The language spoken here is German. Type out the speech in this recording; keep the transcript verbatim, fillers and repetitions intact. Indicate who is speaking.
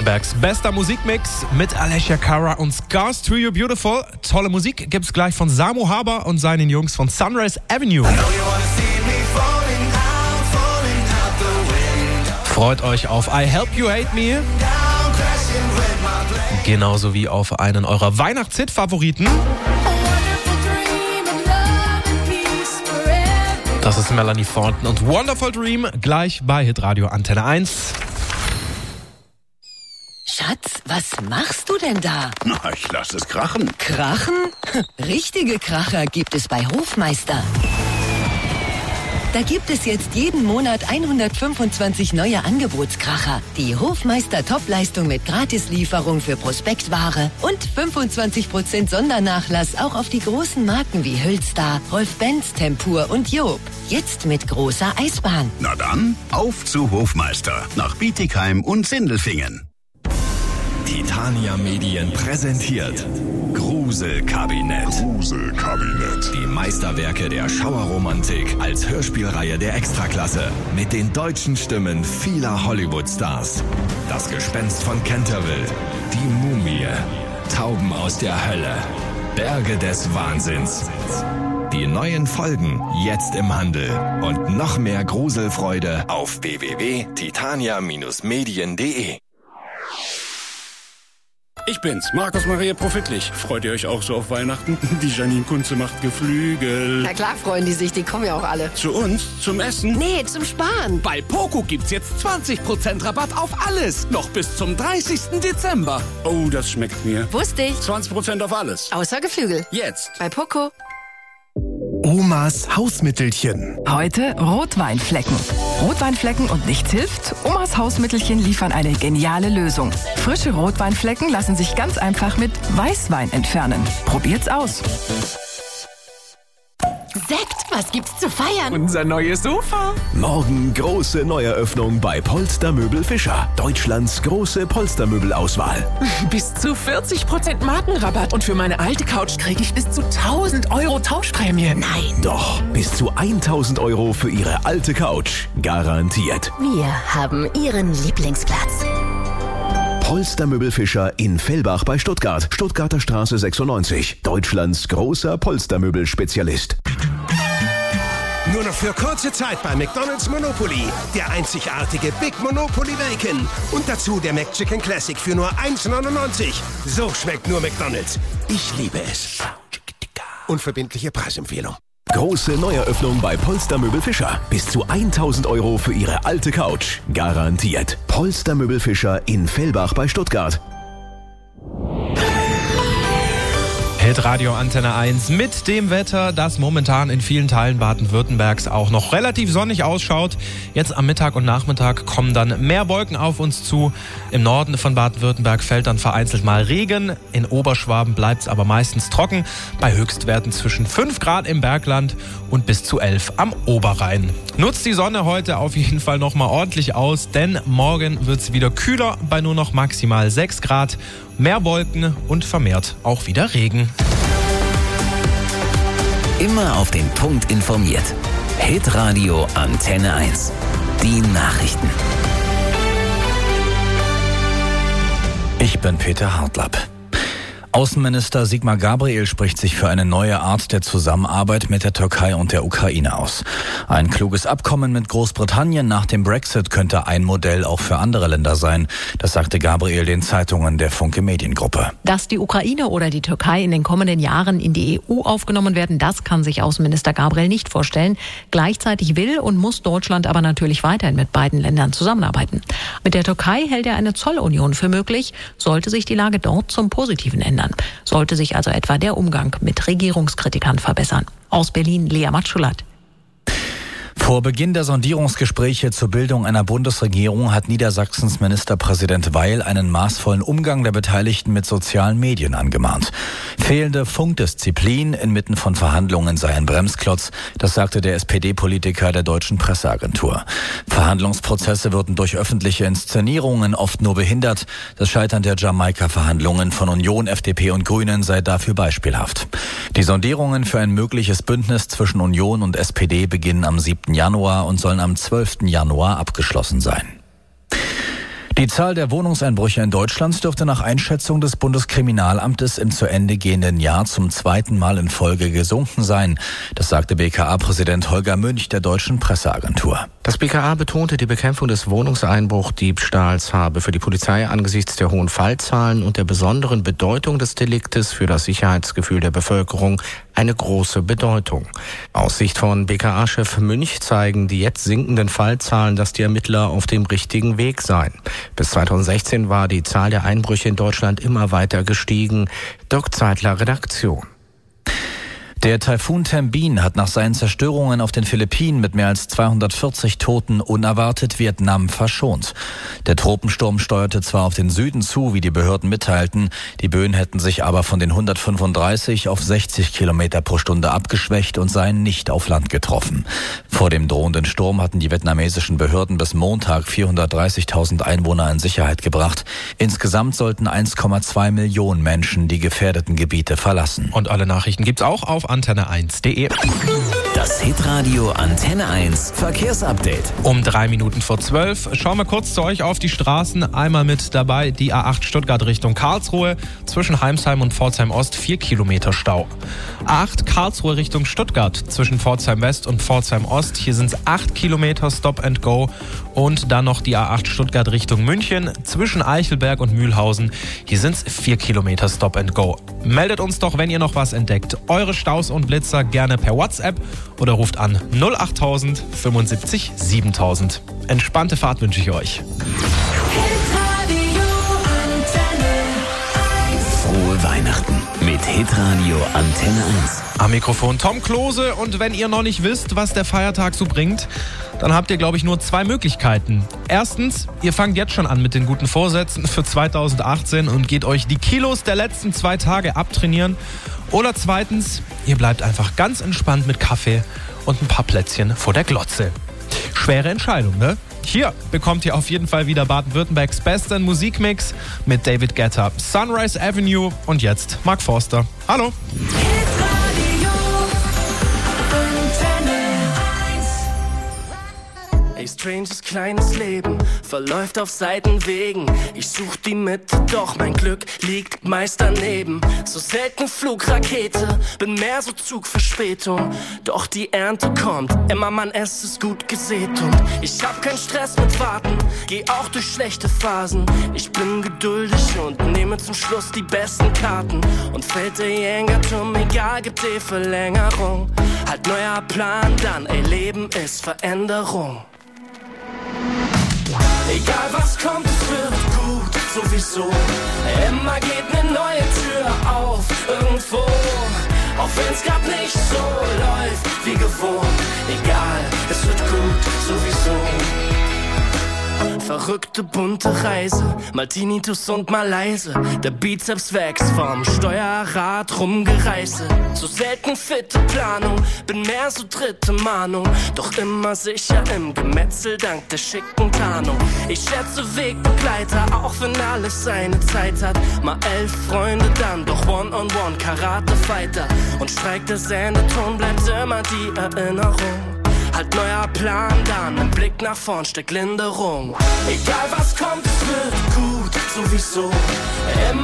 Speaker 1: Baden-Württembergs bester Musikmix mit Alessia Cara und Scars to You Beautiful. Tolle Musik gibt's gleich von Samu Haber und seinen Jungs von Sunrise Avenue. Freut euch auf I Help You Hate Me. Genauso wie auf einen eurer Weihnachtshit-Favoriten. Das ist Melanie Thornton und Wonderful Dream, gleich bei Hitradio Antenne eins.
Speaker 2: Schatz, was machst du denn da?
Speaker 3: Na, ich lass es krachen.
Speaker 2: Krachen? Richtige Kracher gibt es bei Hofmeister. Da gibt es jetzt jeden Monat hundertfünfundzwanzig neue Angebotskracher. Die Hofmeister Topleistung mit Gratislieferung für Prospektware und fünfundzwanzig Prozent Sondernachlass auch auf die großen Marken wie Hülstar, Rolf-Benz, Tempur und Job. Jetzt mit großer Eisbahn.
Speaker 3: Na dann, auf zu Hofmeister nach Bietigheim und Sindelfingen.
Speaker 4: Titania Medien präsentiert Gruselkabinett.
Speaker 3: Gruselkabinett.
Speaker 4: Die Meisterwerke der Schauerromantik als Hörspielreihe der Extraklasse mit den deutschen Stimmen vieler Hollywood-Stars. Das Gespenst von Canterville, die Mumie, Tauben aus der Hölle, Berge des Wahnsinns. Die neuen Folgen jetzt im Handel und noch mehr Gruselfreude auf w w w punkt titania medien punkt de.
Speaker 5: Ich bin's, Markus Maria Profitlich. Freut ihr euch auch so auf Weihnachten? Die Janine Kunze macht Geflügel.
Speaker 6: Na klar freuen die sich, die kommen ja auch alle.
Speaker 5: Zu uns? Zum Essen?
Speaker 6: Nee, zum Sparen.
Speaker 7: Bei Poco gibt's jetzt zwanzig Prozent Rabatt auf alles. Noch bis zum dreißigsten Dezember.
Speaker 5: Oh, das schmeckt mir.
Speaker 6: Wusste ich.
Speaker 5: zwanzig Prozent auf alles.
Speaker 6: Außer Geflügel.
Speaker 5: Jetzt.
Speaker 6: Bei Poco.
Speaker 8: Omas Hausmittelchen.
Speaker 9: Heute Rotweinflecken. Rotweinflecken und nichts hilft? Omas Hausmittelchen liefern eine geniale Lösung. Frische Rotweinflecken lassen sich ganz einfach mit Weißwein entfernen. Probiert's aus.
Speaker 6: Sekt, was gibt's zu feiern?
Speaker 7: Unser neues Sofa.
Speaker 10: Morgen große Neueröffnung bei Polstermöbel Fischer. Deutschlands große Polstermöbelauswahl.
Speaker 7: Bis zu vierzig Prozent Markenrabatt. Und für meine alte Couch kriege ich bis zu tausend Euro Tauschprämie.
Speaker 6: Nein.
Speaker 10: Doch, bis zu tausend Euro für Ihre alte Couch. Garantiert.
Speaker 6: Wir haben Ihren Lieblingsplatz.
Speaker 10: Polstermöbel Fischer in Fellbach bei Stuttgart. Stuttgarter Straße sechsundneunzig. Deutschlands großer Polstermöbel-Spezialist.
Speaker 8: Nur noch für kurze Zeit bei McDonald's Monopoly. Der einzigartige Big Monopoly Bacon. Und dazu der McChicken Classic für nur eins neunundneunzig. So schmeckt nur McDonald's. Ich liebe es. Unverbindliche Preisempfehlung.
Speaker 10: Große Neueröffnung bei Polstermöbel Fischer. Bis zu tausend Euro für Ihre alte Couch. Garantiert. Polstermöbel Fischer in Fellbach bei Stuttgart.
Speaker 1: Hitradio Antenne eins mit dem Wetter, das momentan in vielen Teilen Baden-Württembergs auch noch relativ sonnig ausschaut. Jetzt am Mittag und Nachmittag kommen dann mehr Wolken auf uns zu. Im Norden von Baden-Württemberg fällt dann vereinzelt mal Regen. In Oberschwaben bleibt es aber meistens trocken. Bei Höchstwerten zwischen fünf Grad im Bergland und bis zu elf am Oberrhein. Nutzt die Sonne heute auf jeden Fall nochmal ordentlich aus, denn morgen wird es wieder kühler bei nur noch maximal sechs Grad. Mehr Wolken und vermehrt auch wieder Regen.
Speaker 11: Immer auf den Punkt informiert. Hitradio Antenne eins. Die Nachrichten.
Speaker 12: Ich bin Peter Hartlapp. Außenminister Sigmar Gabriel spricht sich für eine neue Art der Zusammenarbeit mit der Türkei und der Ukraine aus. Ein kluges Abkommen mit Großbritannien nach dem Brexit könnte ein Modell auch für andere Länder sein. Das sagte Gabriel den Zeitungen der Funke Mediengruppe.
Speaker 13: Dass die Ukraine oder die Türkei in den kommenden Jahren in die E U aufgenommen werden, das kann sich Außenminister Gabriel nicht vorstellen. Gleichzeitig will und muss Deutschland aber natürlich weiterhin mit beiden Ländern zusammenarbeiten. Mit der Türkei hält er eine Zollunion für möglich, sollte sich die Lage dort zum Positiven ändern. Sollte sich also etwa der Umgang mit Regierungskritikern verbessern. Aus Berlin, Lea Matschulat.
Speaker 12: Vor Beginn der Sondierungsgespräche zur Bildung einer Bundesregierung hat Niedersachsens Ministerpräsident Weil einen maßvollen Umgang der Beteiligten mit sozialen Medien angemahnt. Fehlende Funkdisziplin inmitten von Verhandlungen sei ein Bremsklotz, das sagte der S P D-Politiker der Deutschen Presseagentur. Verhandlungsprozesse würden durch öffentliche Inszenierungen oft nur behindert. Das Scheitern der Jamaika-Verhandlungen von Union, F D P und Grünen sei dafür beispielhaft. Die Sondierungen für ein mögliches Bündnis zwischen Union und S P D beginnen am siebten Januar und sollen am zwölften Januar abgeschlossen sein. Die Zahl der Wohnungseinbrüche in Deutschland dürfte nach Einschätzung des Bundeskriminalamtes im zu Ende gehenden Jahr zum zweiten Mal in Folge gesunken sein. Das sagte B K A-Präsident Holger Münch der Deutschen Presseagentur.
Speaker 14: Das B K A betonte, die Bekämpfung des Wohnungseinbruchdiebstahls habe für die Polizei angesichts der hohen Fallzahlen und der besonderen Bedeutung des Deliktes für das Sicherheitsgefühl der Bevölkerung eine große Bedeutung. Aus Sicht von B K A-Chef Münch zeigen die jetzt sinkenden Fallzahlen, dass die Ermittler auf dem richtigen Weg seien. Bis zweitausendsechzehn war die Zahl der Einbrüche in Deutschland immer weiter gestiegen. Dirk Zeitler, Redaktion.
Speaker 12: Der Taifun Tembin hat nach seinen Zerstörungen auf den Philippinen mit mehr als zweihundertvierzig Toten unerwartet Vietnam verschont. Der Tropensturm steuerte zwar auf den Süden zu, wie die Behörden mitteilten, die Böen hätten sich aber von den hundertfünfunddreißig auf sechzig Kilometer pro Stunde abgeschwächt und seien nicht auf Land getroffen. Vor dem drohenden Sturm hatten die vietnamesischen Behörden bis Montag vierhundertdreißigtausend Einwohner in Sicherheit gebracht. Insgesamt sollten eins Komma zwei Millionen Menschen die gefährdeten Gebiete verlassen.
Speaker 1: Und alle Nachrichten gibt's auch auf antenne eins punkt de.
Speaker 11: Das Hitradio Antenne eins Verkehrsupdate.
Speaker 1: Um drei Minuten vor zwölf schauen wir kurz zu euch auf die Straßen. Einmal mit dabei die A acht Stuttgart Richtung Karlsruhe. Zwischen Heimsheim und Pforzheim Ost vier Kilometer Stau. A acht Karlsruhe Richtung Stuttgart. Zwischen Pforzheim West und Pforzheim Ost. Hier sind es acht Kilometer Stop and Go. Und dann noch die A acht Stuttgart Richtung München. Zwischen Eichelberg und Mühlhausen. Hier sind es vier Kilometer Stop and Go. Meldet uns doch, wenn ihr noch was entdeckt. Eure Staus und Blitzer gerne per WhatsApp oder ruft an null achttausend fünfundsiebzig siebentausend. Entspannte Fahrt wünsche ich euch.
Speaker 11: Frohe Weihnachten mit Hitradio Antenne eins.
Speaker 1: Am Mikrofon Tom Klose, und wenn ihr noch nicht wisst, was der Feiertag so bringt, dann habt ihr, glaube ich, nur zwei Möglichkeiten. Erstens, ihr fangt jetzt schon an mit den guten Vorsätzen für zweitausendachtzehn und geht euch die Kilos der letzten zwei Tage abtrainieren. Oder zweitens, ihr bleibt einfach ganz entspannt mit Kaffee und ein paar Plätzchen vor der Glotze. Schwere Entscheidung, ne? Hier bekommt ihr auf jeden Fall wieder Baden-Württembergs besten Musikmix mit David Guetta, Sunrise Avenue und jetzt Mark Forster. Hallo!
Speaker 15: Ey, stranges kleines Leben verläuft auf Seitenwegen. Ich such die Mitte, doch mein Glück liegt meist daneben. So selten Flugrakete, bin mehr so Zugverspätung. Doch die Ernte kommt, immer Mann, es ist gut gesät. Und ich hab keinen Stress mit Warten, geh auch durch schlechte Phasen. Ich bin geduldig und nehme zum Schluss die besten Karten. Und fällt der Jenga-Turm, egal, gibt die Verlängerung. Halt neuer Plan dann, ey, Leben ist Veränderung. Egal was kommt, es wird gut, sowieso. Immer geht eine neue Tür auf, irgendwo. Auch wenn's grad nicht so läuft wie gewohnt. Egal, es wird gut, sowieso. Verrückte bunte Reise, mal Tinnitus und mal leise. Der Bizeps wächst vom Steuerrad rumgereiße. So selten fitte Planung, bin mehr so dritte Mahnung. Doch immer sicher im Gemetzel dank der schicken Tarnung. Ich schätze Wegbegleiter, auch wenn alles seine Zeit hat. Mal elf Freunde dann, doch One-on-One, Karate-Fighter. Und streikt der Sendeton, bleibt immer die Erinnerung. Halt neuer Plan dann, im Blick nach vorn steckt Linderung. Egal was kommt, es wird gut, sowieso. Immer